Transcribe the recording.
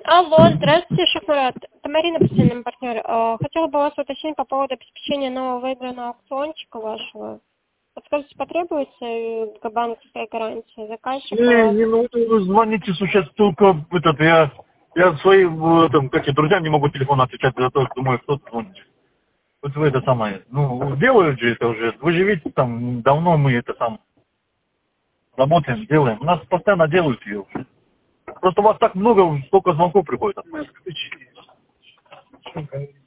Алло, здравствуйте, Шахмарат. Это Марина, постоянный партнер. Хотела бы вас уточнить по поводу обеспечения нового выигранного аукциончика вашего. Подскажите, потребуется банковская гарантия заказчика? Не нужно, вы звоните, сейчас только я своим друзьям не могу телефон отвечать, за то, думаю, кто звонит. Вот вы это самое, делают же это уже, вы же видите, там, давно мы это сам работаем, делаем. У нас постоянно делают ее уже. Просто у вас так много, столько звонков приходит.